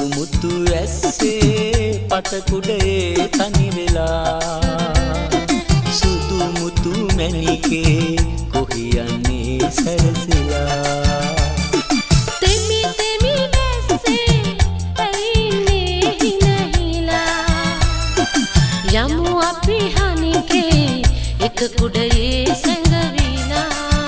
මුතු ඇස්සේ පතකුඩේ තනි වෙලා සුදු මුතු මැණිකේ කොහි යන්නේ සැරසිලා තෙමි තෙමි ඇස්සේ ඇයින්නේ හිනහිලා යමු අපි හනිකේ එක කුඩයේ සැඟවිලා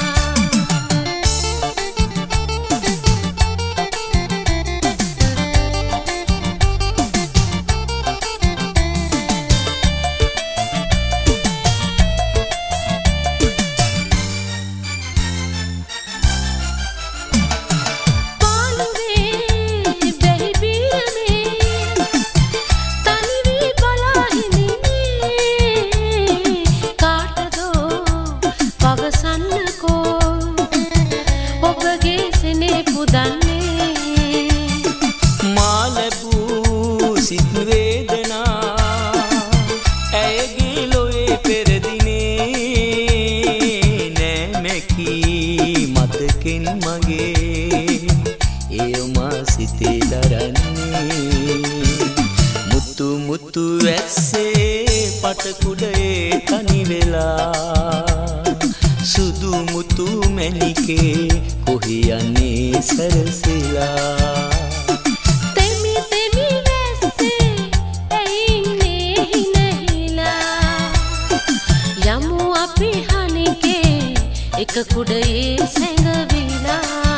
මුතු ඇස්සේ පතකුඩේ තනි වෙලා සුදු මුතු මැණිකේ කොහි යන්නේ සැරසිලා තෙමි තෙමි ඇස්සේ ඇයින්නේ හිනහිලා යමු අපි හනිකේ එක කුඩයේ සැඟවිලා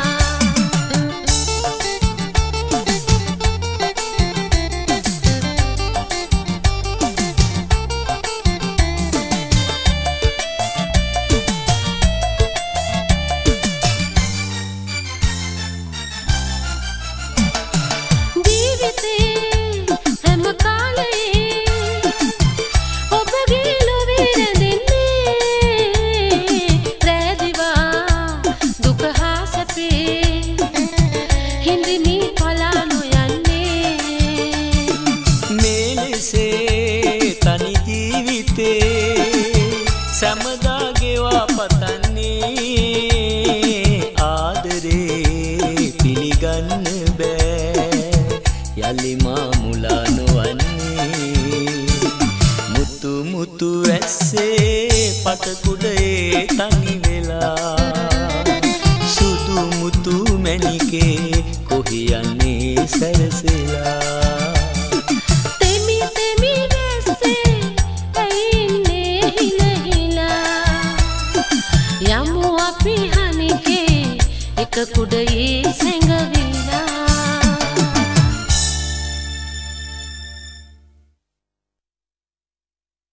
සමදා ගෙවා පතන්නේ ආදරේ පිළිගන්න බෑ යලි මා මුලා නොවන්නේ මුතු මුතු ඇස්සේ පතකුඩේ තනි වෙලා සුදු මුතු මැණිකේ කොහි යන්නේ සැරසිලා යමු අපි හනිකේ එක කුඩයේ සැඟවි